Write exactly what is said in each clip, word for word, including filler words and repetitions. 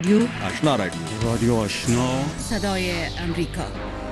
رادیو آشنا رادیو رادیو آشنا صدای امریکا.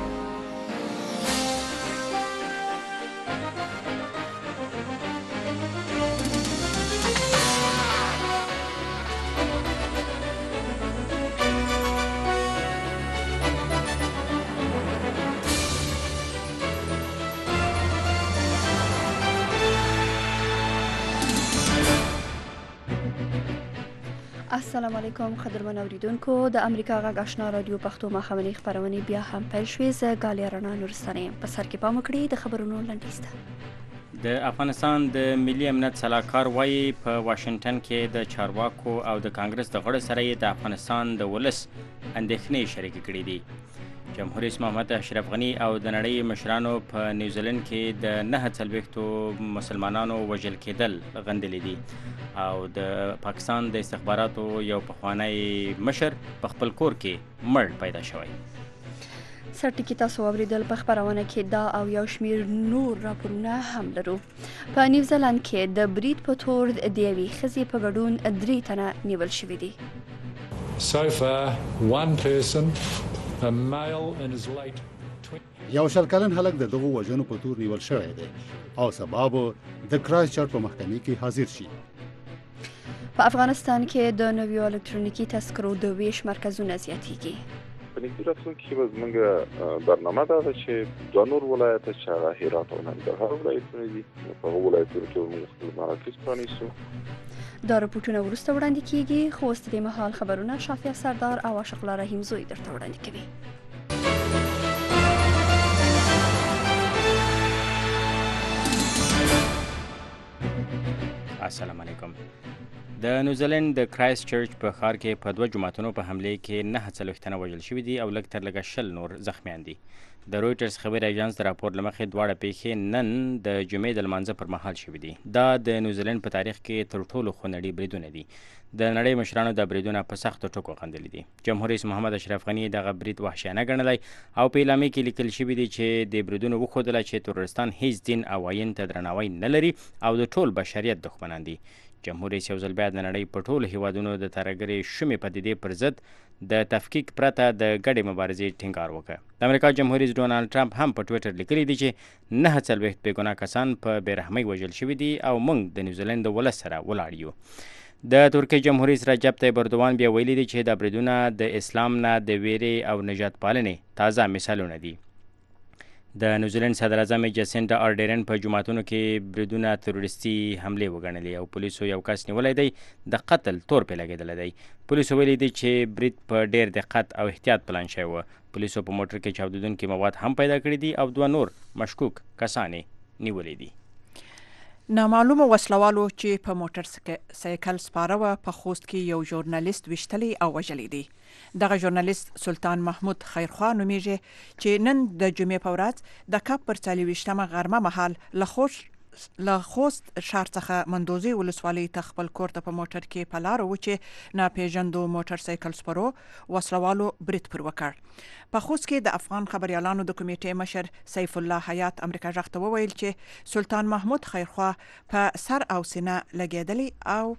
السلام علیکم قدرمن اوریدونکو د امریکا غږ آشنا رادیو پښتو ماښامنۍ خپرونې بیا هم پیل شوې. زه ګالیا رڼا نورستانه یم. په سر کې پام وکړئ د خبرونو لنډیز ده. د افغانستان د ملي امنیت سلاکار وایي په واشنگټن کې د چارواکو او د کانګرس د غړو سره یې د افغانستان د ولس اندېښنې شریکې کړې دي. جمهور رئیس محمد اشرف غني او د نړۍ مشرانو په نیوزیلند کې د نهه څلوېښتو مسلمانانو وژل کېدل غندلي دي او د پاکستان د استخباراتو یو پخوانی مشر په خپل کور کې مړ پیدا شوی. سرټکی تاسو اوریدل په خبرونه کې دا او یو شمیر نور راپورونه هم لرو. په نیوزیلند کې د برید په تور د یوې ښځې په ګډون درې تنه نیول شوي دي. So far, one person, a male in his late twenties. یو شل کلن هلک د دغو وژنو په تور نیول شوی دی او سبا به د کرایسټ چرچ په محکمې کې حاضر شي. په افغانستان کې د نویو الکترونیکي تذکرو د ویش مرکزونه زیاتېږي. په نږدې راتلونکي کې به زموږ برنامه دا ده چې دوه نور ولایت چې هغه هرات او ننګرهار ولایتونه دي په هغو ولایتونو کې موږ خپل مراکز پرانیستو. دا رپورټونه وروسته وړاندې کیږي خو اوس د دې مهال خبرونه شافیه سردار او عاشق الله رحیم زوی درته وړاندې کوي. السلام علیکم. د نیوزیلند د کرایسټ چرچ په ښار کې په دوه جوماتونو په حملې کې نهه څلوېښت تنه وژل شوي دي او لږ تر لږه شل نور زخمیان دي. د رویټرز خبري ایجانس د راپور له مخې دواړه پیښې نن د جمعې د لمانځه پر مهال شوي دي. دا د نیوزیلند په تاریخ کې تر ټولو خونړي بریدونه دي. د نړۍ مشرانو د بریدونه په سختو ټکو غندلي دي. جمهور رئیس محمد اشرف غني دغه برید وحشیانه ګڼلی او په اعلامیه کې لیکل شوي دي چې د بریدونو وښودله چې تروریستان هیڅ دین او آیین ته درناوی نه لري او د ټول بشریت دښمنان دي. جمهور رئیس یو ځل بیا د نړۍ په ټولو هیوادونو د ترهګرې شومې پدیدې پر ضد د تفکیک پرته د ګډې مبارزې ټینګار وکړ. د امریکا جمهور رئیس ډونالډ ټرمپ هم په ټویټر لیکلی دی چې نهه څلوېښت بېګناه کسان په بېرحمۍ وژل شوي دي او موږ د نیوزیلند د ولس سره ولاړ یو. د ترکیې جمهور رئیس رجب طیب اردوان بیا ویلي دي چې دا بریدونه د اسلام نه د ویرې او نجات پالنې تازه مثالونه دي. د نیوزیلند صدر اعظم جسینډا آرډرن په جوماتونو کې بریدونه تروریستي حملې وګڼلې او پولیسو یو کس نیولی دی د قتل تور پرې لګېدلی دی. پولیسو ویلي دي چې برید په ډېر دقت او احتیاط پلان شوی و. پولیسو په موټر کې چاودېدونکي مواد هم پیدا کړي دي او دوه نور مشکوک کسان یې نیولي دي. نامعلومه وسلوالو چې په موټر سایکل سپاره وه په خوست کې یو ژورنالیست ویشتلی او وژلی دی. دغه ژورنالیست سلطان محمود خیرخوا نومیږي چې نن د جمعې په ورځ د کب پر څلوېښتمه غرمه مهال له خوست له خوست ښار څخه مندوزي ولسوالۍ ته خپل کور ته په موټر کې په لاره و چې ناپېژندو موټر سایکل سپرو وسلوالو برید پر وکړ. په خوست کې د افغان خبریالانو د کمیټې مشر سیف الله حیات امریکا غږ ته وویل چې سلطان محمود خیرخوا په سر او سینه لګېدلی او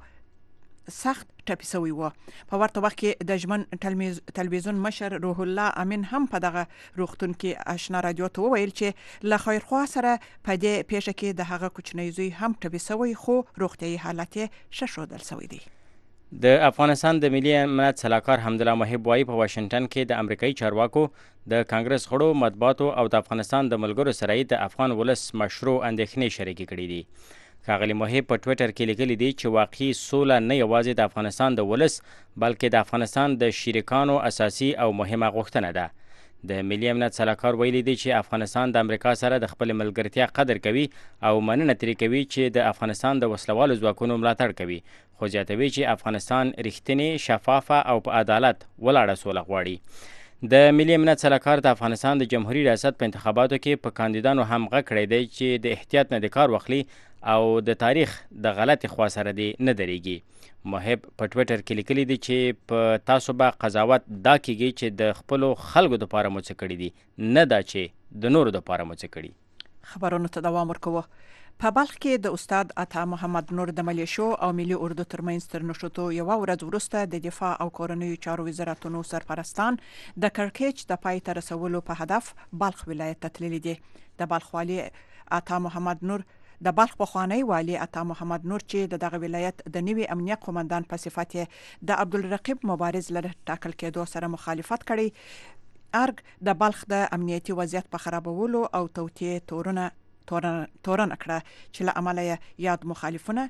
سخت ټپي سوی و. په ورته وخت کې د ژمن تلویزیون مشر روح الله امین هم په دغه روغتون کې آشنا رادیو ته وویل چې له خیرخوا سره په دې پیښه کې د هغه کوچنی زوی هم ټپي سوی خو روغتیایي حالت یې ښه ښودل سوی دی. د افغانستان د ملي امنیت سلاکار حمدالله محب وایي په واشنګټن کې د امریکایي چارواکو د کانګرس غړو مطبوعاتو او د افغانستان د ملګرو سره یې د افغان ولس مشروع اندېښنې شریکې کړي دي. ښاغلي محب په ټویټر کې لیکلي دي چې واقعي سوله نه یوازې د افغانستان د ولس بلکې د افغانستان د شریکانو اساسي او مهمه غوښتنه ده. د ملي امنیت سلاکار ویلي دی چې افغانستان د امریکا سره د خپل ملګرتیا قدر کوي او مننه ترې کوي چې د افغانستان د وسلوالو ځواکونو ملاتړ کوي خو زیاتوي چې افغانستان رښتینې شفافه او په عدالت ولاړه سوله غواړي. د ملي امنیت سلاکار د افغانستان د جمهوریت ریاست په انتخاباتو کې په کاندیدانو هم غږ کړی دی چې د احتیاط نه د کار واخلي او د تاریخ د غلطې خوا سره دی نه درېږي. محب په ټویټر کې لیکلی دی چې په تاسو به قضاوت دا کیږي چې د خپلو خلکو دپاره مو څه کړي دي نه دا چې د نورو دپاره مو څه کړي. خبرونو ته دوام ورکوو. په بلخ کې د استاد عطا محمد نور د ملیشو او ملي اردو ترمنځ تر نښتو یوه ورځ وروسته د دفاع او کورنیو چارو وزارتونو سرپرستان د کړکېچ د پای ته رسولو په هدف بلخ ولایت ته تللي دي. د بلخ والي عطا محمد نور د بلخ پخوانی والي عطا محمد نور چې د دغه ولایت د نوي امنیه قومندان په صفت د عبدالرقیب مبارز له ټاکل کېدو سره مخالفت کړی، ارګ د بلخ د امنیتي وضعیت په خرابولو او توطئې تورونه تورنه کړه چې له امله یاد مخالفونه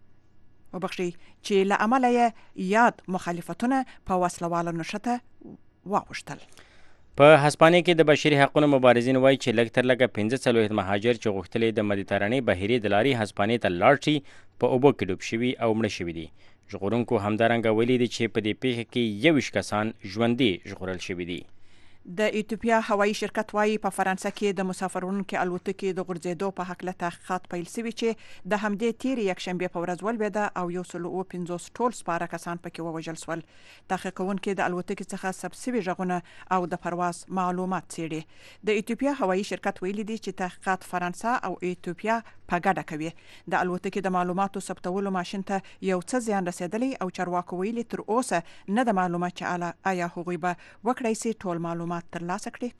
وبخشي چې له امله یاد مخالفتونه په وسلواله نښته واوښتل. په هسپانیا کې د بشري حقوقو مبارزین وایي چې لږ تر لږه پنځه څلوېښت مهاجر چې غوښتلې د مدیترانې بحیرې د لارې هسپانیا ته لاړ شي په اوبو کې ډوب شوي او مړه شوي دي. ژغورونکو همدارنګه ویلي دي چې په دې پیښه کې یوویشت کسان ژوندي ژغورل شوي دي. د ایتوپیا هوایي شرکت وایي په فرانسه کې د مسافرونکو الوتکې د غورځېدو په هکله تحقیقات پیل شوي چې د همدې تیرې یکشنبې په ورځ ولوېده او یو سل اوه پنځوس ټول سپاره کسان پکې ووژل شول. تحقیق کوونکي د الوتکې څخه ثبت شوي غږونه او د پرواز معلومات څېړي. د ایتوپیا هوایي شرکت ویلي دي چې تحقیقات فرانسه او ایتوپیا په ګډه کوي. د الوتکې د معلوماتو ثبتولو ماشین ته یو څه زیان رسېدلی او چارواکو ویلي تر اوسه نه د معلومه چې آیا هغوی به وکړی سي ټول معلومات ترلاسه کړي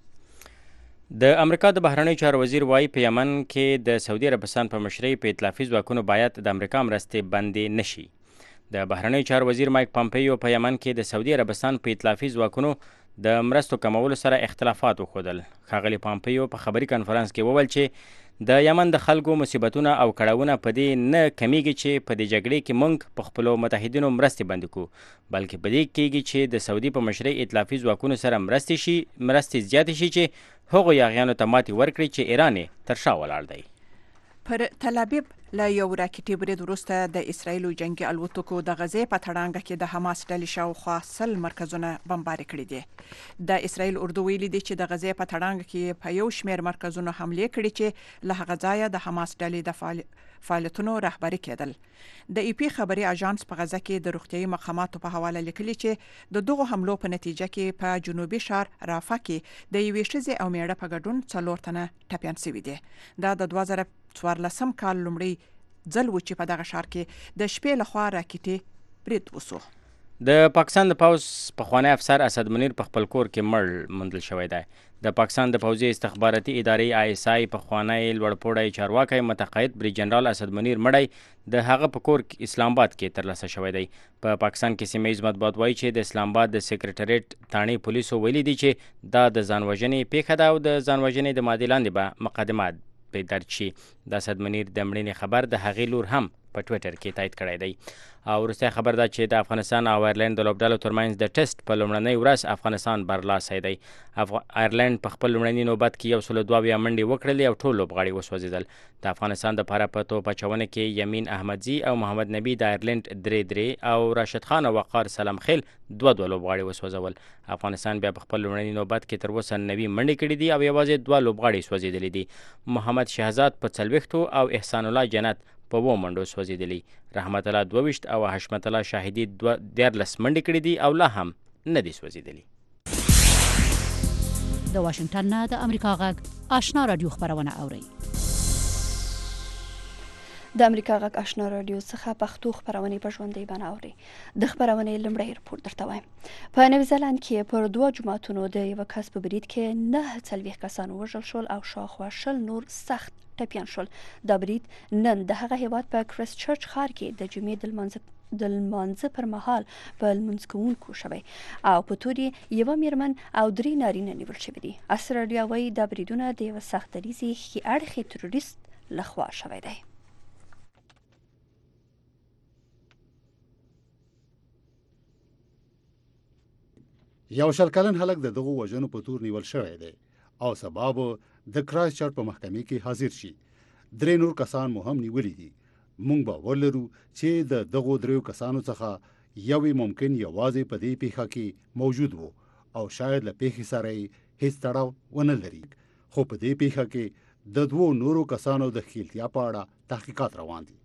کنه. د امریکا د بهرنیو چارو وزیر وایي په یمن کې د سعودي عربستان په مشرۍ په ائتلافي ځواکونو باید د امریکا مرستې بندې نشي. د بهرنیو چارو وزیر مایک پامپیو په یمن کې د سعودي عربستان په ائتلافي ځواکونو د مرستو کمولو سره اختلافات وښودل. ښاغلي پامپیو په خبري کنفرانس کې وویل چې د یمن د خلکو مصیبتونه او کړاوونه په دې نه کمیږي چې په دې جګړې کې موږ په خپلو متحدینو مرستې بندې کړو، بلکې په دې کېږي چې د سعودي په مشرۍ ائتلافي ځواکونو سره مرستې شي مرستې زیاتې شي چې هغو یاغیانو ته ماتې ورکړي چې ایران یې تر شا ولاړ دی. پر تل ابیب له یو راکټي برید وروسته د اسرایلو جنگي الوتکو د غزې په تړانګه کې د حماس ډلې شاوخوا سل مرکزونه بمباري کړي دي. د اسرایل اردو ویلي دي چې د غزې په تړانګه کې په یو شمېر مرکزونو حملې کړي چې له هغه ځایه د حماس ډلې د فعالیتونو رهبري کېدل. د ای پی خبري اژانس په غزه کې د روغتیايي مقاماتو په حواله لیکلي چې د دغو حملو په نتیجه کې په جنوبي ښار رافا کې د یوې ښځې او میړه په ګډون څلور تنه ټپیان شوي دي. دا د دوه زره څوارلسم کال لومړی ځل و چې په دغه ښار کې د شپې لخوا راکټي برید وسو. د پاکستان د پوځ پخوانی افسر اسد منیر په خپل کور کې مړ موندل شوی دی. د پاکستان د پوځي استخباراتي ادارې آی اس آی پخوانی لوړپوړی چارواکی متقاعد بریج جنرال اسد منیر مړی د هغه په کور اسلام آباد کې ترلاسه شوی دی. په پا پاکستان کې سیمه ییز مطبوعات وایي چې د اسلام آباد د سیکریټریټ تاڼې پولیسو ویلي دي چې دا د ځانوژنې پیښه ده او د ځانوژنې د مادې لاندې به مقدمات به درج شي. د اسد منیر د مړینې خبر د هغې لور هم په ټویټر کې تایید کړی دی. او وروستی خبر دا چې د افغانستان او آیرلینډ د لوبډلو ترمنځ د ټیسټ په لومړنۍ ورځ افغانستان برلاسی دی. آیرلینډ په خپل لومړني نوبت کې یو سل دوه اویا منډې وکړلې او ټول لوبغاړي وسوځېدل. د افغانستان دپاره په توپ اچونه کې یمین احمدزي او محمد نبي د آیرلینډ درې درې او راشد خان او وقار سلام خیل دوه دوه لوبغاړي وسوځول. افغانستان بیا په خپل لومړني نوبت کې تر اوسه نوي منډې کړي دي او یوازې دوه لوبغاړي سوځېدلي دي. محمد شهزاد په څلوېښتو او احسان الله جنت په اووه منډو سوځېدلي. رحمت الله دوه ویشت او حشمت الله شاهدي دیارلس منډې کړي دي او لا هم نه دي سوځېدلي. د واشنګټن نه د امریکا غږ آشنا رادیو خبرونه اورئ. د امریکا غږ آشنا رادیو څخه پښتو خبرونه په ژوندۍ بڼه اورئ. د خبرونې لومړی رپورټ درته وایم. په نیوزیلند کې پر دوه جوماتونو د یوه کس په برید کې نه څلوېښت کسان ووژل شول او شاوخوا شل نور سخت ټپیان شول. دا برید نن د هغه هیواد په کرایسټ چرچ ښار کې د جمعې د لمانځه د لمانځه پر مهال په لمونځ کوونکو شوی او په تور یې یوه میرمن او درې نارینه نیول شوي دي. استرالیا وایي دا بریدونه د یوه سخت دریځي ښي اړخي تروریست لخوا شوی دی. یو شل کلن هلک د دغو وژنو په تور نیول شوی دی او سبا به د کرایسټ چرچ په محکمې کې حاضر شي. درې نور کسان مو هم نیولي دي. موږ باور لرو چې د دغو دریو کسانو څخه یوې ممکن یوازې په دې پیښه کې موجود وو او شاید له پیښې سره یې هیڅ تړاو ونه لري. خو په دې پیښه کې د دوو نورو کسانو د ښکیلتیا په اړه تحقیقات روان دي.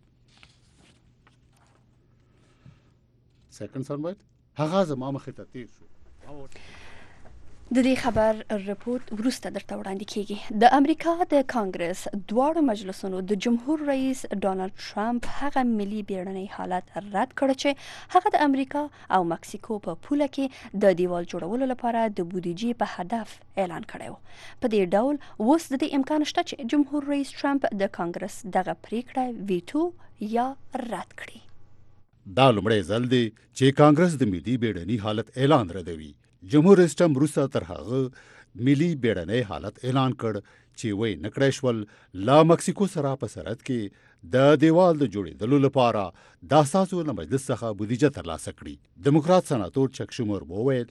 سیکنډ سنبایت هغه زما مخې ته تیر شو. د دې خبر رپورت وروسته درته وړاندې کیږي. د امریکا د کانګرس دواړو مجلسونو د جمهور رئیس ډانلډ ټرمپ هغه ملي بیړنی حالت رد کړ چې هغه د امریکا او مکسیکو په پوله کې د دیوال جوړولو لپاره د بودیجې په هدف اعلان کړی و. په دې ډول اوس د دې امکان شته چې جمهور رئیس ټرمپ د کانګرس دغه پریکړه ویټو یا رد کړي. دا لومړی ځل دی چې کانګرس د ملي بیړني حالت اعلان ردوي. جمهور رئیس ټرمپ وروسته تر هغه ملي بیړنی حالت اعلان کړ چې وایي نکړی شول له مکسیکو سره په سرحد کې د دیوال د جوړېدلو لپاره د اساسو له مجلس څخه بودیجه ترلاسه کړي. دیموکرات سناتور چک شومر وویل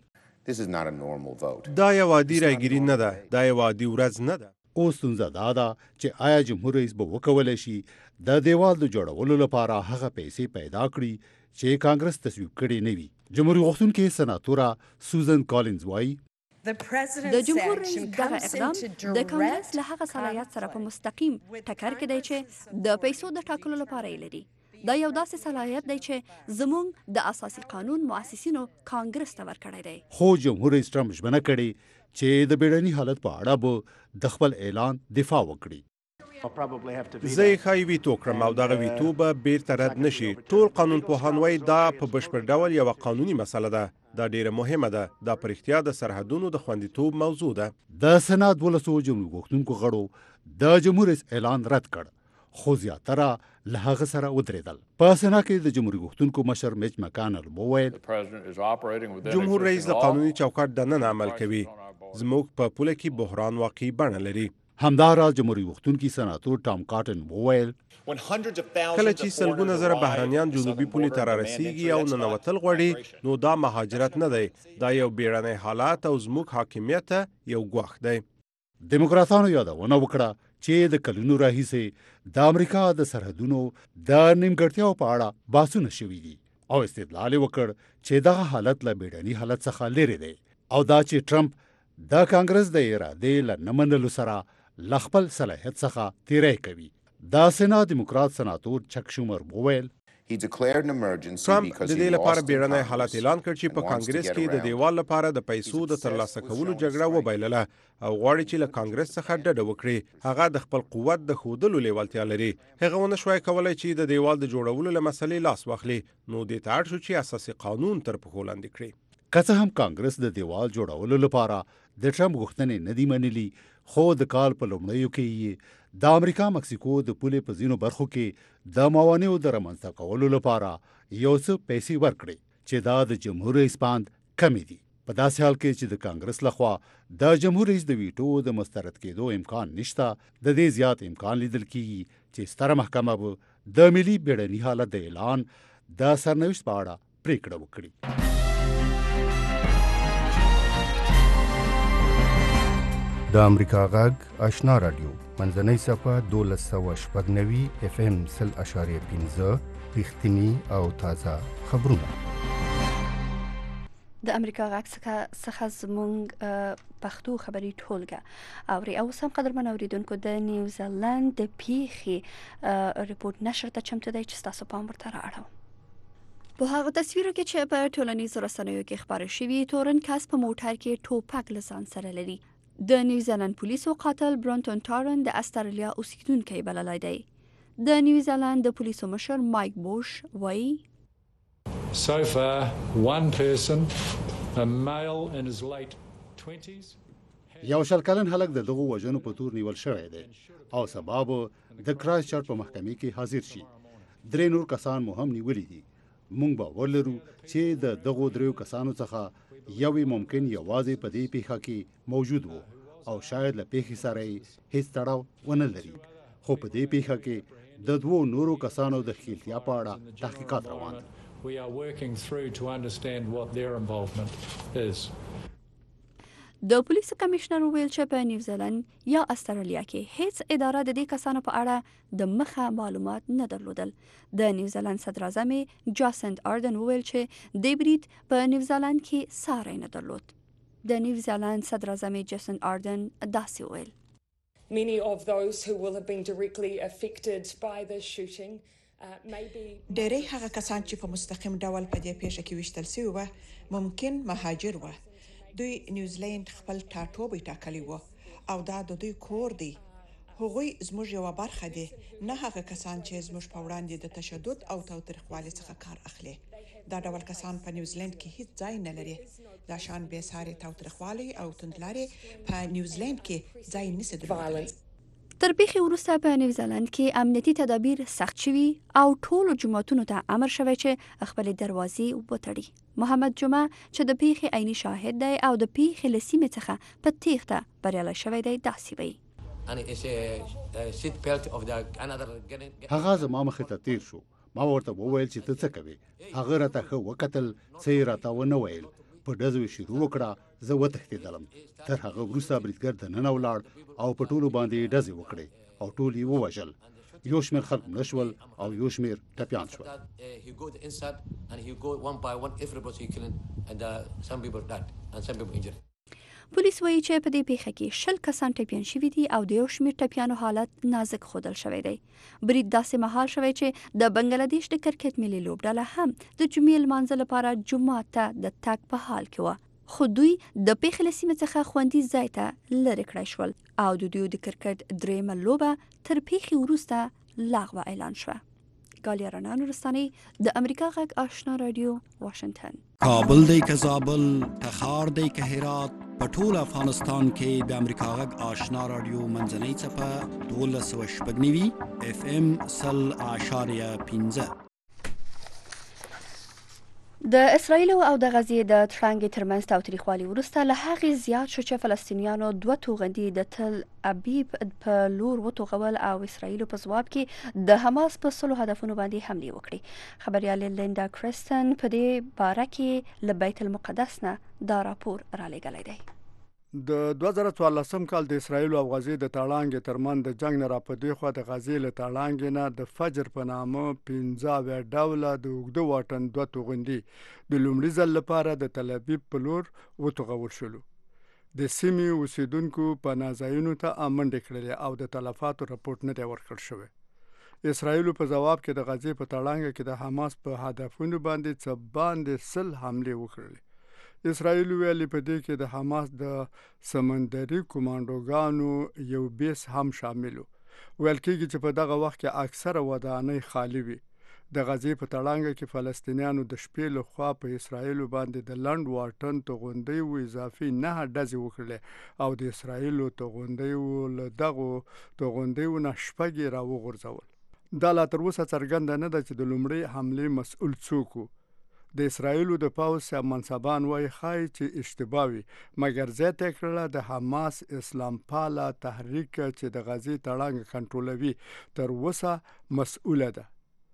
دا یو عادي رایګیري نه ده، دا یو عادي ورځ نه ده. اوس ستونزه دا ده چې آیا جمهور رئیس به وکولی شي د دیوال د جوړولو لپاره هغه پیسې پیدا کړي چې کانګرس تصویب کړي نه وي. جمهوریت غوښتونکې سناتوره سوزن کالینز وایي د جمهور رئیس دغه اقدام د کانګرس له هغه صلاحیت سره په مستقیم ټکر کې دی چې د پیسو د ټاکلو لپاره یې لري. دا یو داسې صلاحیت دی چې زموږ د اساسي قانون مؤسسینو کانګرس ته ورکړی دی. خو جمهور رئیس ټرمپ ژمنه کړې چې د بیړني حالت په اړه به د خپل اعلان دفاع وکړي. زه یې ښایي ویتو کړم او دغه ویتو به بیرته رد نشي. ټول قانون پوهان وایي دا په بشپړ ډول یوه قانوني مسله ده. دا ډیره مهمه ده. دا په رښتیا د سرحدونو د خوندیتوب موضوع ده. د سنات دولسو جمهوریت غوښتونکو غړو د جمهور رئیس اعلان رد کړ، خو زیاتره له هغه سره ودرېدل. په سنا کې د جمهوریت غوښتونکو مشر میچ مکانل وویل جمهور رئیس د قانوني چوکاټ دننه عمل کوي. زموږ په پوله کې بحران واقعي بڼه لري. همداراز جمهوریت غوښتونکي سناتور ټام کاټن وویل کله چې سلګونه زره بهرنیان جنوبي پولې ته رارسیږي او ننوتل غواړي نو دا مهاجرت نه دی، دا یو بیړنی حالات او زموږ حاکمیت یو ګواښ دی. دیموکراتانو یادونه وکړه چې د کلونو راهیسې د امریکا د سرحدونو د نیمګړتیاو په اړه بحثونه شوي دي او استدلال وکړ چې دغه حالت له بیړني حالت څخه لرې دی او دا چې ټرمپ د کانګرس د ارادې له نه منلو سره له خپل صلاحیت څخه تیری کوي. د سنا دیموکرات سناتور چک شومر وویل ټرمپ د دې لپاره بیړنی حالت اعلان کړ چې په کانګرس کې د دیوال لپاره د پیسو د ترلاسه کولو جګړه وبایلله او غواړي چې له کانګرس څخه ډډه وکړي. هغه د خپل قوت د ښودلو لیوالتیا لري. هغه ونه شوای کولی چې د دیوال د جوړولو له مسلې لاس واخلي، نو دې ته اړ شو چې اساسي قانون تر پښو لاندې کړي. که څه هم کانګرس د دیوال جوړولو لپاره د ټرمپ غوښتنې نه دي منلي، خو د کال په لومړیو کې یې د امریکا مکسیکو د پولې په ځینو برخو کې د موانعو د رامنځته کولو لپاره یو څه پیسې ورکړې چې دا د جمهور رئیس باند کمې دي. په داسې حال کې چې د کانګرس لخوا د جمهور رئیس د ویټو د مسترد کېدو امکان نشته، د دې زیات امکان لیدل کېږي چې ستره محکمه به د ملي بیړني حالت د اعلان د سرنوشت په اړه پریکړه وکړي. د امریکا غږ آشنا رادیو منځنۍ صفحه دولس سوه شپږ نوي اف ام سل اشاریه پنځه رښتیني او تازه خبرونه. د امریکا غږ څخه زموږ پښتو خبري ټولګه اوري. اوس هم قدرمن اوریدونکو د نیوزیلند د پیښې ریپورت نشر ته چمتو دی چې تاسو پام ورته رااړو. په هغه تصویرو کې چې په ټولنیزو رسنیو کې خپاره شوي، تورن کس په موټر کې ټوپک له ځان سره لري. د نیوزیلند پولیسو قاتل برانټون ټارن د استرالیا اوسیدونکی بللی دی. د نیوزیلند د پولیسو مشر مایک بوش وایي So far, one person, a male in his late twenties. یو شل کلن هلک د دغو وژنو په تور نیول شوی دی او سبا به د کرایسټ چرچ په محکمې کې حاضر شي. درې نور کسان مو هم نیولي دي. موږ باور لرو چې د دغو دریو کسانو څخه یوې ممکن یوازې په دې پیښه کې موجود وو او شاید له پیښې سره یې هیڅ تړاو ونه لري، خو په دې پیښه کې د دوو نورو کسانو د ښکیلتیا په اړه تحقیقات روان دي. We are working through to understand what their involvement is. د پولیسو کمشنر ویل چې په نیوزیلند یا استرالیا کې هیڅ اداره د دې کسانو په اړه د مخه معلومات نه درلودل. د نیوزیلند صدر اعظم جاسند آردن ویل چې د برید په نیوزیلند کې ساری نه درلود. د نیوزیلند صدر اعظم جاسند آردن داسې ویل Many of those who will have been directly affected by the shooting ډېری هغه کسان چې په مستقیم ډول په دې پیښه کې وشتل شوي وو ممکن مهاجر وو. دوی نیوزیلند خپل ټاټوبی ټاکلی و او دا د دوی کور دی. هغوی زموږ یو برخه دي، نه هغه کسان چې زموږ په وړاندې د تشدد او تاوتریخوالي څخه کار اخلي. دا ډول کسان په نیوزیلند کې هیڅ ځای نه لري. دا شان بې ساري تاوتریخوالي او توندلاري په نیوزیلند کې ځای نشي درلودلی. تر پیښې وروسته په نیوزیلند کې امنیتي تدابیر سخت شوي او ټولو جوماتونو ته امر شوی چې خپلې دروازې وتړي. محمد جمعه چې د پیښې عیني شاهد دی او د پیښې له سیمې څخه په تیښته بریالی شوی دی، داسې وایي. هغه زما مخې ته تیر شو. ما ورته وویل چې ته څه کوې؟ هغه راته ښه وکتل، څه یې راته ونه ویل. په ډزو یې شروع وکړه، زه وتښتېدلم. تر هغه وروسته بریدګر دننه ولاړ او په ټولو باندې یې ډزې وکړې او ټول یې ووژل. یو شمېر خلک مړه شول او یو شمېر ټپیان شول. پولیس وایي چې په دې پیښه کې شل کسان ټپیان شوي دي او د یو شمېر ټپیانو حالت نازک ښودل شوی دی. برید داسې مهال شوی چې د بنګلادیش د کرکټ ملي لوبډله هم د جمعې لمانځه لپاره جومات ته د تګ په حال کې وه، خو دوی د پیښې له سیمې څخه خوندي ځای ته لرې کړای شول او د دوی د کرکټ دریمه لوبه تر پیښې وروسته لغوه اعلان شوه. ګالیا رڼا نورستاني، د امریکا غږ آشنا رادیو، واشنگټن. کابل دی که زابل، تخار دی که هرات، په ټول افغانستان کې د امریکا غږ آشنا رادیو منځنۍ څپه دولس سوه شپږ نوي اف ام سل اعشاریه پنځه. د اسرائیل او د غزې د ترنګ ترمنځ تاوتریخوالي وروسته له هغې زیات شو چې فلسطینیانو دوه توغندي د تل ابیب په لور وتوغول او اسرائیل په ځواب کې د حماس په سلو هدفونو باندې حملې وکړي. خبريال لیندا کرستن په دې باره کې له بیت المقدس نه دا راپور را لېږلی دی. د دوه زره څوارلسم کال د اسرائیل او غزې د تړانګې ترمن د جنگ نه را په دې خوا د غزې له تړانګې نه د فجر په نامه پنځه اویا ډوله د اوږده واټن دوه توغندي د لومړي ځل لپاره د تل ابیب په لور وتوغول شولو. د سیمې اوسیدونکو پناه ځایونو ته منډې کړلې او د تلفاتو رپورټ نه دی ورکړل شوی. اسرائیل په جواب کې د غزې په تړانګه کې د حماس په هدفونو باندې څه باندې سل حملې وکړلې. اسرائیل ویلي په دې کې د حماس د سمندري کمانډوګانو یو بیس هم شامل و. ویل کېږي چې په دغه وخت کې اکثره ودانۍ خالی وي. د غزې په تړانګه کې فلسطینیانو د شپې له خوا په اسرائیل باندې د لنډ واټن توغندۍ و اضافي نه ډزې وکړلې او د اسرائیل توغندۍ له دغو توغندیو نه شپږ یې راوغورځول. دا لا تر اوسه څرګنده نه ده چې د لومړۍ حملې مسؤل څوک و. د اسرائیل د پوځ منصبان وایي ښایي چې اشتباه وي، مګر زیاته کړله د حماس اسلام پاله تحریک چې د غزې تړانګ کنټرولوي تر اوسه مسؤله ده.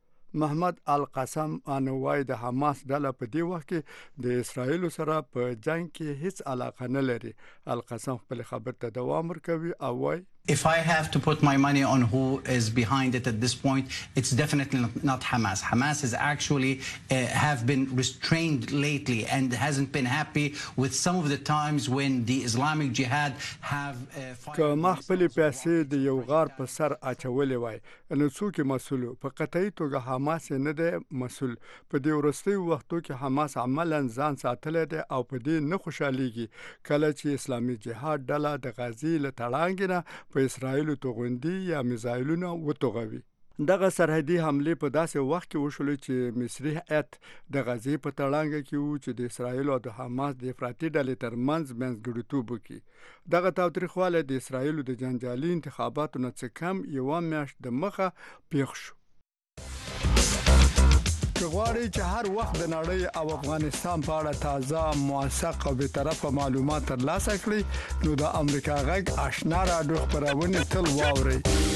محمد القاسم انوای د حماس ډله په دې وخت کې د اسرائیل سره په جنگ کې هیڅ علاقه نه لري. القاسم خپل خبر ته دوام ورکوي او وایي If I have to put my money on who is behind it at this point, it's definitely not Hamas. Hamas has actually uh, have been restrained lately and hasn't been happy with some of the times when the Islamic Jihad have uh, که ما خپل پیسې د یو غار په سر اچولې وای نو څوک مسؤل؟ په قطعي توګه حماس نه دی مسؤل. په دې وروستیو وختو کې حماس عملاً ځان ساتلی دی او په دې نه خوشحالېږي کله چې اسلامي جهاد ډله د غزې له تړانګې نه په اسرائیلو توغندي یا میزایلونه وتوغوي. دغه سرحدي حملې په داسې وخت کې وشولې چې مصري هیات د غزې په تړانګه کې وو چې د اسرائیل او د حماس د افراطي ډلې ترمنځ منځګړیتوب وکړي. دغه تاوتریخوالی د اسرائیل د جنجالي انتخاباتو نه څه کم یوه میاشت د مخه پیښ شو. که غواړئ چې هر وخت د نړۍ او افغانستان په اړه تازه، موثق او بیطرفه معلومات ترلاسه کړئ نو د امریکا غږ آشنا راډیو خپرونې تل واورئ.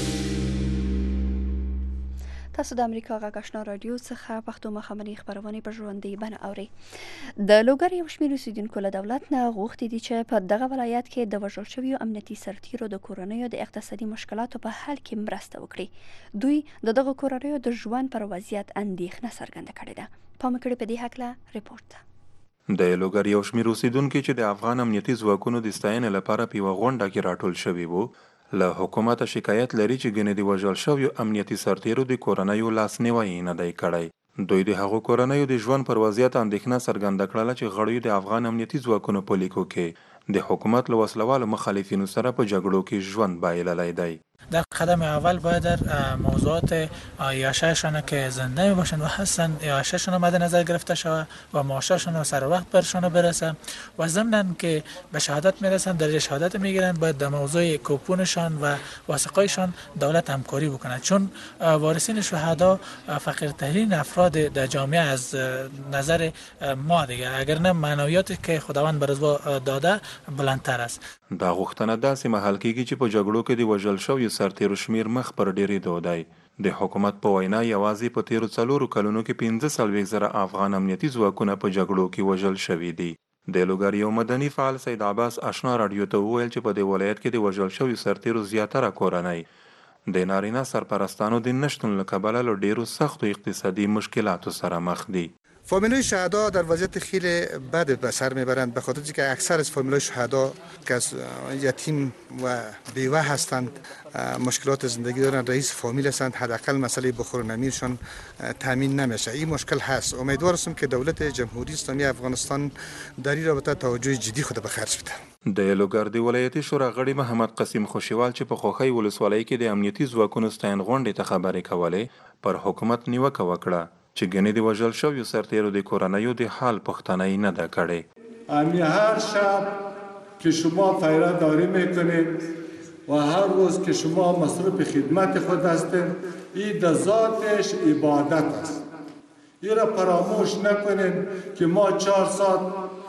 تاسو د امریکا غږ آشنا رادیو څخه پښتو مخابري خبرونه په ژوندۍ بڼه اورئ. د لوګر یو شمېر اوسیدونکو له دولت نه غوښتي دي چې په دغه ولایت کې د وژل شویو امنیتي سرتیرو د کورنیو د اقتصادي مشکلاتو په حل کې مرسته وکړي. دوی د دغه کورنیو د ژوند پر وضعیت اندېښنه څرګنده کړې ده. پام کړئ په دې هکله ریپورت ده. د لوګر یو شمېر اوسیدونکي چې د افغان امنیتي ځواکونو د ستاینې لپاره په یوه غونډه کې راټول شوي وو له حکومت شکایت لري چې ګنې د وژل شویو امنیتي سرتیرو د کورنیو لاسنیوی نه دی کړی. دوی د هغو کورنیو د ژوند پر وضعیت اندېښنه څرګنده کړله چې غړیو د افغان امنیتي ځواکونو په لیکو کې د حکومت له وسلوالو مخالفینو سره په جګړو کې ژوند بایللی دی. در قدم اول باید در موضوعات عیاشهشان که زنده باشند و هستند عیاشهشان مد نظر گرفته شود و معاششان سر وقت برشان برسه و ضمناً که به شهادت میرسند درجه شهادت میگیرند باید در موضوع کوپونشان و وثیقه‌شان دولت همکاری بکند چون وارثین شهدا فقیرترین افراد در جامعه از نظر ما دیگه اگر نه معنویاتی که خداوند بر رضوا داده بلندتر است. دا غوښتنه داسې مهال کېږي چې په جګړو کې د وژل شویو سرتیرو شمیر مخ پر ډېرېدو دی. د حکومت په وینا یوازې په تیرو څلورو کلونو کې پنځه څلوېښت زره افغان امنیتي ځواکونه په جګړو کې وژل شوي دي. د لوګر یو مدني فعال سید عباس آشنا راډیو ته وویل چې په دې ولایت کې د وژل شویو سرتیرو زیاتره کورنۍ د نارینه سرپرستانو د نشتون له کبله له ډېرو سختو اقتصادي مشکلاتو سره مخ دي. فامیلای شهدا در وضعیت خیلی بد به سر میبرند به خاطر اینکه اکثر از فامیلای شهدا که از یتیم و بیوه هستند مشکلات زندگی دارند رئیس فامیل هستند حداقل مسئله بخور و نمیرشان تامین نمیشه. این مشکل هست. امیدوار هستم که دولت جمهوری اسلامی افغانستان در این رابطه توجه جدی خود به خرج بده. د لوګر د ولایتي شورا غړي محمد قسیم خوشیوال چې په خوخی ولسوالۍ کې د امنیتي ځواکونو ستاین غونډې ته خبرې کولې پر حکومت نیوکه وکړه چې ګنې د وژل شویو سرتیرو د کورنیو د حال پوښتنه یې نه ده کړې. امی هر شب که شما پیره‌داری میکنید و هر روز که شما مصروف خدمت خود هستید این در ذاتش عبادت است. این را فراموش نکنید که ما چهار ساعت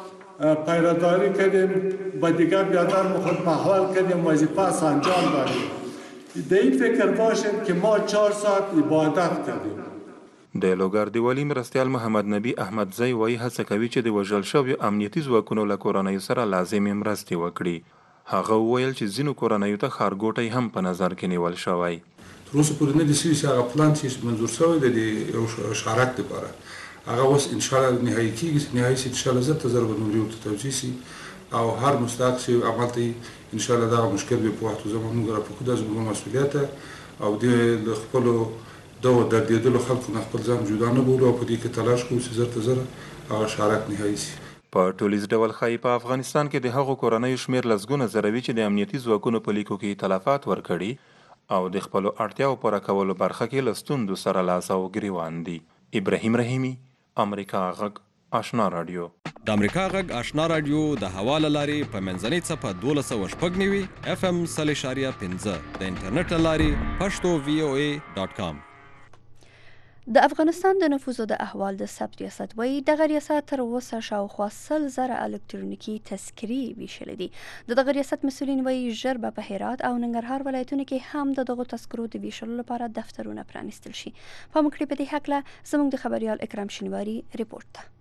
پیره‌داری کردیم و دیگر بیادر خود محول کردیم وظیفه انجام دادیم. در این فکر باشید که ما چهار ساعت عبادت کردیم. د لوګر د والي مرستیال محمد نبی احمدزی وایي هڅه کوي چې د وژل شویو امنیتي ځواکونو له کورنیو سره لازمې مرستې وکړي. هغه وویل چې ځینو کورنیو ته ښارګوټی هم په نظر کې نیول شوی. تر اوسه پورې نه دي شوي چې هغه پلان چې منظور شوی دی د یو شارک دپاره هغه اوس انشاءالله نهایي کېږي چې نهایي شي انشاءالله زر ته زر به نمرې ورته توجیه شي او هر مستحق چې عمل ته انشاءالله دغه مشکل به په وخت زموږ موږ راپکو دا زموږ مسؤلیت ده او د خپلو دو در دیدلو خلکو نه خپل ځان جدا نه بولو او په دې کې تلاش کوو چې زر ته زر هغه شارک نهایي شي. په ټولیز ډول ښایي په افغانستان کې د هغو کورنیو شمیر لسګونه زره وي چې د امنیتي ځواکونو په لیکو کې تلفات ورکړي او د خپلو اړتیاو پوره کولو برخه کې له ستونزو سره لاس او ګریوان دي. ابراهیم رحیمي، امریکا غږ، آشنا راډیو. د امریکا غږ آشنا راډیو د هوا له لارې په منځنۍ څپه دولس سوه شپږ نوي اف ام سل اشاریه پنځه د انټرنیټ له لارې پښتو وی او ای ډاټ کام. د افغانستان د نفوذ د احوال د ثبت ریاست وایي دغه ریاست تر اوسه شاوخوا سل زره الکترونیکي تذکرې ویشلې دي. د دغه ریاست مسؤلین وایي ژر به په هرات او ننګرهار ولایتونو کې هم د دغو تذکرو د ویشلو لپاره دفترونه پرانیستل شي. پام وکړئ په دې هکله زموږ د خبریال اکرم شینواري ریپورت ته.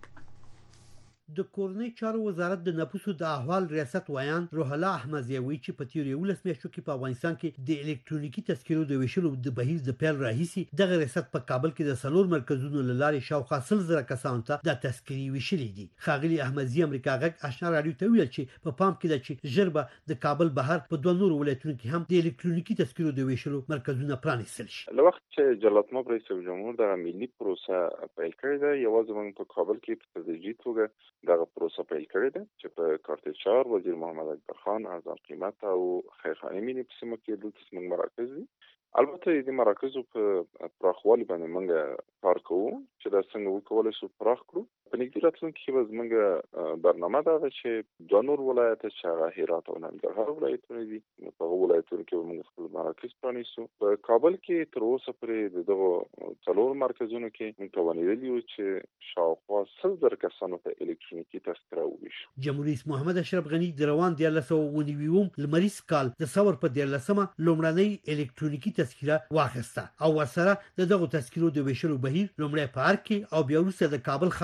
د کورنۍ چارو وزارت د نفوسو د احوال ریاست ویان روح الله احمدزی وایي چې په تیرو یولس میاشتو کې په افغانستان کې د الکترونیکي تذکرو د ویشلو د بهیر د پیل راهیسې دغه ریاست په کابل کې د څلور مرکزونو له لارې شاوخوا سل زره کسانو ته د تذکرې ویشلې دي. ښاغلي احمدزی امریکا غږ آشنا راډیو ته ویل چې په پام کې ده چې ژر به د کابل بهر په دوه نورو ولایتونو کې هم د الکترونیکي تذکرو د ویشلو مرکزونه پرانیستل شي. له وخت چې جلالتمآب رئیس جمهور دغه ملي پروسه پیل کړې ده یوازې موږ په کابل کې په تدریجي توګه دغه پروسه پیل کړې ده چې په کارتچار وزیر محمد اکبر خان اعظم قیمت او خیرخانه مینې په سیمه کې دلته زموږ مراکز دي. البته د مراکزو په پراخوالي باندې موږ کار کوو چې دا څنګه وکولای شو پراخ کړو. په نږدې راتلونکي کې به زموږ برنامه دا ده چې دوه نور ولایت چې هغه هرات او ننګرهار ولایتونه دي په هغو ولایتونو کې به موږ خپل مراکز پرانیستو. په کابل کې تر اوسه پورې د دغو څلور مرکزونو کې موږ توانیدلي یو چې شاوخوا سل زره کسانو ته الکترونیکي تذکره وویشو. جمهور رئیس محمد اشرف غني د روان دیارلس سوه اووه نوي لمریز کال د ثور په دیارلسمه لومړنۍ الکترونیکي تذکره واخیسته او ورسره د دغو تذکرو د ویشلو بهیر لومړی په ارګ کې او بیا وروسته د کابل ښار په څلورو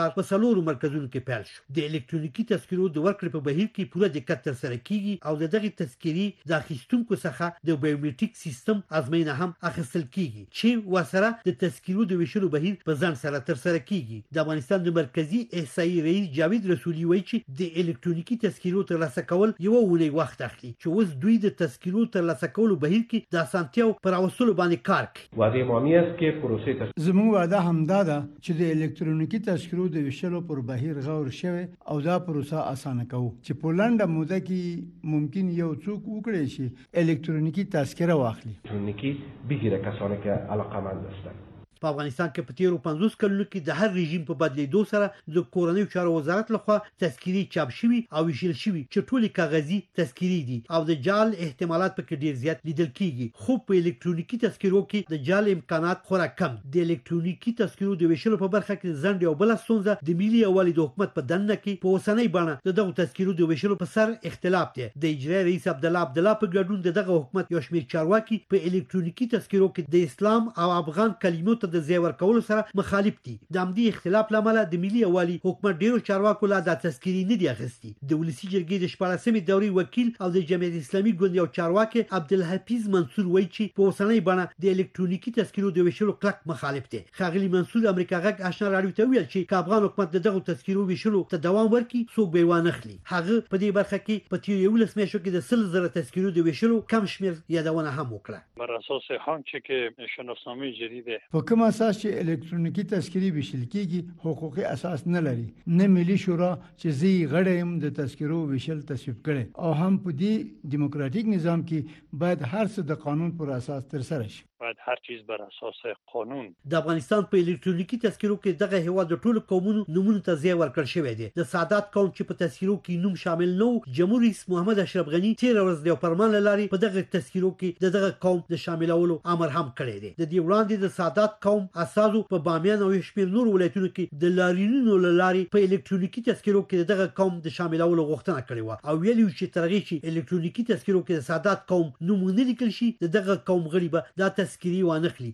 څلورو مرکزونو کې پیل شو. د الکترونیکي تذکرو د ورکړې په بهیر کې پوره دقت ترسره کیږي او د دغه تذکرې د اخیستونکو څخه د بایومټریک سیستم ازموینه هم اخیستل کیږي چې ورسره د تذکرو د ویشلو بهیر په ځان سره ترسره کیږي. د افغانستان د مرکزی احصایي رئیس جاوید رسولي وایي چې د الکترونیکي تذکرو ترلاسه کول یو ونی وخت اخلي چې اوس دوی د تذکرو ترلاسه کولو بهیر کې د اسانتیاو پر اوسلو باندې کار کوي. وعده مامی است که پروسه زموږ وعده همدا ده چې د الکترونیکي تذکرو د ویشلو پر بهیر غور شوی او دا پروسه اسانه کوو چې په لنډه موده کې ممکن یو څوک وکړي چې الکترونیکي تذکره واخلي. الکترونیکی بگیره کسانی که علاقه‌مند هستند. په افغانستان کې په تیرو پنځوس کلونو کې د هر رژیم په بدلیدو سره د کورنیو چارو وزارت لخوا تذکرې چاپ شوي او ویشل شوي چې ټولې کاغذي تذکرې دي او د جعل احتمالات پکې ډیر زیات لیدل کیږي. خو په الکترونیکي تذکرو کې د جعل امکانات خورا کم. د الکترونیکي تذکرو د ویشلو په برخه کې ځنډ او بل ستونزه د ملي یووالي د حکومت په دننه کې په اوسنۍ بڼه د دغو تذکرو د ویشلو په سر اختلاف دی. د اجرایي رئیس عبدالله عبدالله په ګډون د دغه حکومت یو شمېر چارواکي په الکترونیکي تذکرو کې د اسلام او افغان کلمو ته د ځای ورکولو سره مخالف دي. د همدې اختلاف لامل د ملي یووالي حکومت ډیرو چارواکو لا د تذکرې نه دي اخیستي. د ولسی جرګې د شپاړسمې دورې وکیل او د جمعیت اسلامي ګوند یو چارواکي عبدالحفیظ منصور وایي چې په اوسنۍ بڼه د الکترونیکي تذکرو د ویشلو کلک مخالف دي. ښاغلي منصور امریکا غږ آشنا راډیو ته ویل چې افغان حکومت دغه تذکرو ویشلو ته دوام ورکړي څوک به وانه خلی. هغه په دې برخه کې په تیر یو لس میاشتو کې د سل زره تذکرو د ویشلو کم شمیر یادونه هم وکړه. بر اساس آنچه که شناسنامه جدید په کوم اساس چې الکترونیکي تذکرې ویشل کیږي حقوقي اساس نه لري، نه ملي شورا چې زی غړم د تذکرو ویشل تصویب کړي او هم په دې دیموکراتیک نظام کې باید هر څه د قانون پر اساس تر سره شي. باید هر چیز بر اساس قانون. د افغانستان په الکترونیکي تذکرو کې دغه هیواد د ټولو قومونو نمونه ته ځای ورکړل شوی دی. د سادات قوم چې په تذکرو کې نوم شامل نه و، جمهور رئیس محمد اشرف غنی تیر ورځ د فرمان لاري په دغه تذکرو کې د دغه قوم د شاملولو امر هم کړی دی. د دې وړاندې د سادات قوم اساسو په بامیان او شمیر نور ولایتونو کې د لارینونو لاري په الکترونیکي تذکرو کې دغه قوم د شاملولو غوښتنه کړې و او ویلي چې ترغه شي الکترونیکي تذکرو کې د سادات قوم نوم نه لیکل شي دغه قوم غړي به د تذکری وانخلي.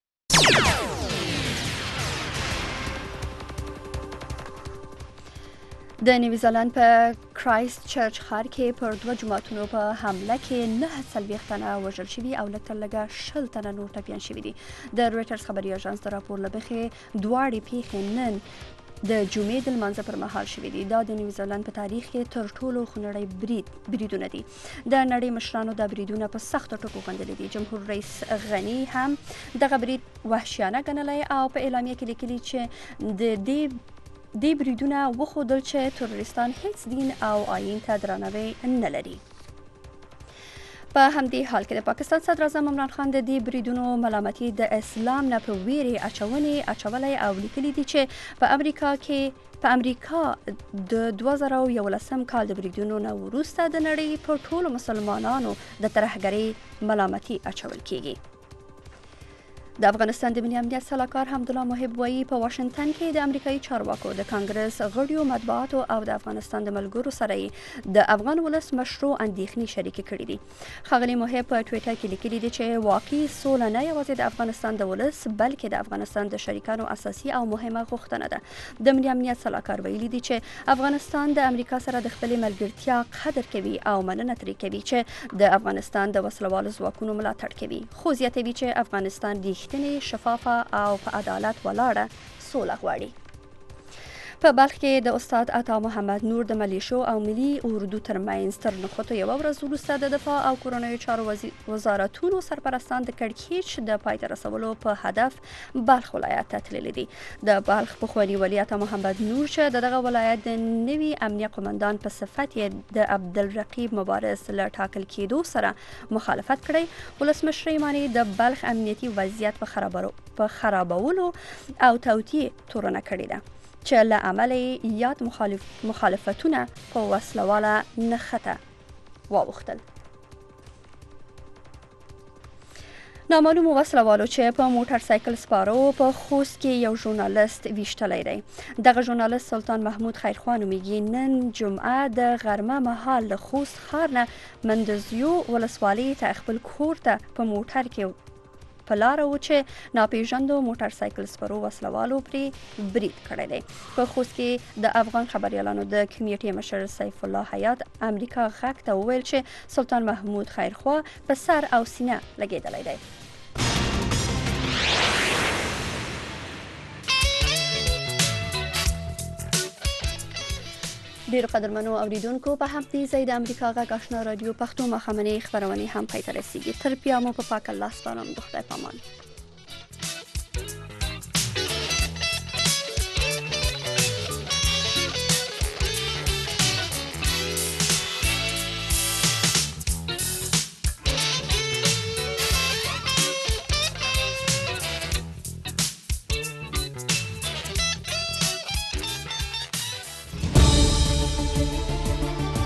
د نیوزیلند په کرایست چرچ ښار کې پر دوه جوماتونو په حمله کې نه څلوېښت تنه وژل شوي او لږ تر لږه شل تنه نور ټپیان شوي دي. د رویټرز خبري اژانس د راپور له مخې دواړې پیښې نن د جمعې د لمانځه پر مهال شوي دي. دا د نیوزیلند په تاریخ کې تر ټولو خونړی برید بریدونه دي. د نړۍ مشرانو دا بریدونه په سختو ټکو غندلي دي. جمهور رئیس غني هم دغه برید وحشیانه ګڼلی او په اعلامیه کې لیکلي چې د دې دې بریدونه وښودل چې تروریستان هیڅ دین او آیین ته درناوی نه لري. په همدې حال کې د پاکستان صدر اعظم عمران خان د دې بریدونو ملامتي د اسلام نه په ویرې اچونې اچولی او لیکلي دي چې په امریکا کې په امریکا د دوه زره یولسم کال د بریدونو نه وروسته د نړۍ په ټولو مسلمانانو د ترهګرۍ ملامتي اچول کیږي. د افغانستان د ملي امنیت سلاکار حمدالله محب وایي په واشنگټن کې د امریکایي چارواکو د کانګرس غړیو مطبوعاتو او د افغانستان د ملګرو سره د افغان ولس مشروع اندېښنې شریکې کړې دي. ښاغلي محب په ټویټر کې لیکلي دي چې واقعي سوله نه یوازې د افغانستان د ولس بلکې د افغانستان د شریکانو اساسي او مهمه غوښتنه ده. د ملي امنیت سلاکار ویلي دي چې افغانستان د امریکا سره د خپلې ملګرتیا قدر کوي او مننه ترې کوي چې د افغانستان د وسلوالو ځواکونو ملاتړ کوي، خو زیاتوي چې افغانستان د شفافه او په عدالت ولاړه سوله غواړي. په بلخ کې د استاد عطا محمد نور د ملیشو او ملي اردو ترمنځ تر نښتو یوه ورځ وروسته د دفاع او کورنیو چارو وزارتونو سرپرستان د کړکېچ د پای ته رسولو په هدف بلخ ولایت ته تللي دي. د بلخ پخواني والي عطا محمد نور چې د دغه ولایت د نوي امنیه قمندان په صفت یې د عبدالرقیب مبارز له ټاکل کېدو سره مخالفت کړی، ولسمشر یې د بلخ امنیتي وضعیت په خرابولو او توطیې تورنه کړې ده چې له امله یاد مخالف مخالفتونه په وسلواله نښته واوښتل. نامعلومو وسلوالو چې په موټر سایکل سپارو په خوست کې یو ژورنالیست ویشتلی دی. دغه ژورنالیست سلطان محمود خیرخوا نومیږي. نن جمعه د غرمه مهال له خوست ښار نه مندزیو ولسوالۍ ته خپل کور ته په موټر کې په لاره و چې ناپېژاندو موټر سایکل سپرو وسلوالو پرې برید کړی دی. په خوست کې د افغان خبریالانو د کمیټې مشر سیف الله حیات امریکا غږ ته وویل چې سلطان محمود خیرخوا په سر او سینه لګېدلی دی. ډیرو قدرمنو اوریدونکو په همدې ځای د امریکا غږ آشنا رادیو پښتو ماښامنۍ خپرونې هم پای ته رسیږي. تر بیا مو په پاک الله سپارم. د خدای په امان.